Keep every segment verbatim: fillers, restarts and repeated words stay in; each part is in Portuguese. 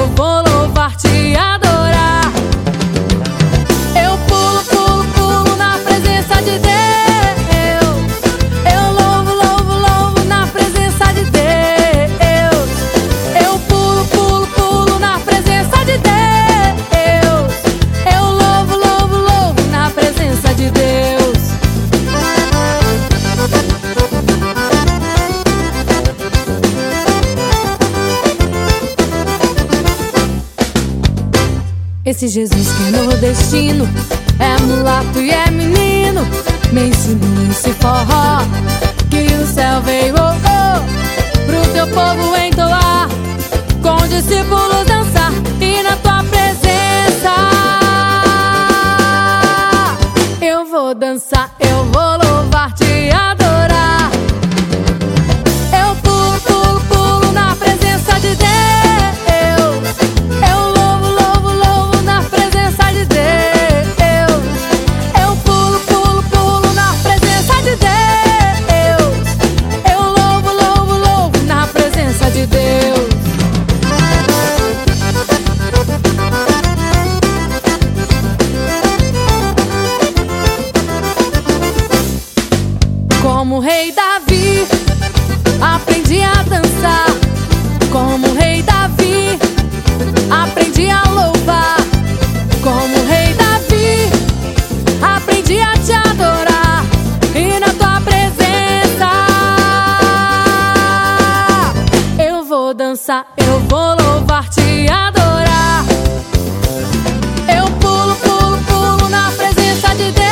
eu vou louvar-te e adorar. Eu pulo, pulo, pulo na presença de Deus. Eu louvo, louvo, louvo na presença de Deus. Eu pulo, pulo, pulo na presença de Deus. Eu louvo, louvo, louvo na presença de Deus. Esse Jesus que é nordestino, é mulato e é menino, me ensinou esse forró, que o céu veio oh, oh, pro teu povo entoar, com discípulos dançar e na tua presença eu vou dançar, eu vou louvar-te e adorar. Eu pulo, pulo, pulo na presença de Deus. Como o rei Davi, aprendi a dançar. Como o rei Davi, aprendi a louvar. Como o rei Davi, aprendi a te adorar. E na tua presença eu vou dançar, eu vou louvar-te e adorar. Eu pulo, pulo, pulo na presença de Deus.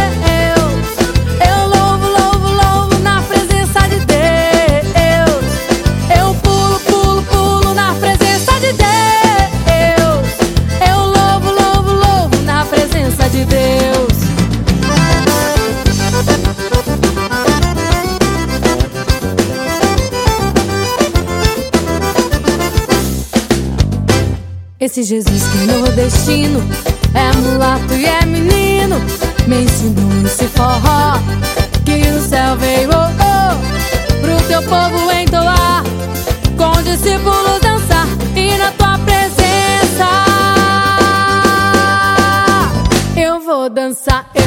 Esse Jesus que é nordestino, é mulato e é menino, me ensinou esse forró, que o céu veio oh, oh, pro teu povo entoar, com discípulos dançar e na tua presença eu vou dançar. Eu